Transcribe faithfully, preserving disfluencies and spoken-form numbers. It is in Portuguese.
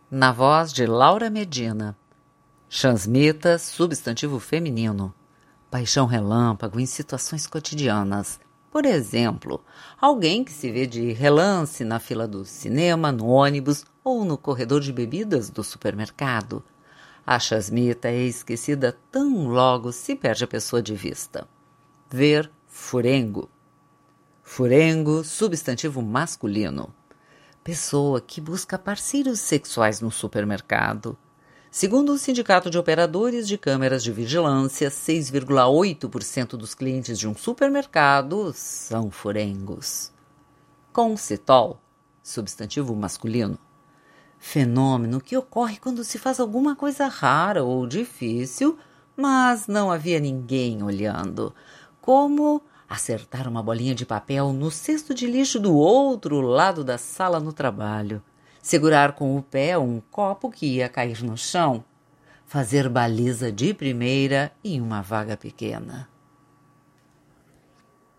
Na voz de Laura Medina. Chansmita, substantivo feminino. Paixão relâmpago em situações cotidianas. Por exemplo, alguém que se vê de relance na fila do cinema, no ônibus ou no corredor de bebidas do supermercado. A chansmita é esquecida tão logo se perde a pessoa de vista. Ver furengo. Furengo, substantivo masculino. Pessoa que busca parceiros sexuais no supermercado. Segundo o Sindicato de Operadores de Câmeras de Vigilância, seis vírgula oito por cento dos clientes de um supermercado são furengos. Concitol, substantivo masculino. Fenômeno que ocorre quando se faz alguma coisa rara ou difícil, mas não havia ninguém olhando, como acertar uma bolinha de papel no cesto de lixo do outro lado da sala no trabalho, segurar com o pé um copo que ia cair no chão, fazer baliza de primeira em uma vaga pequena.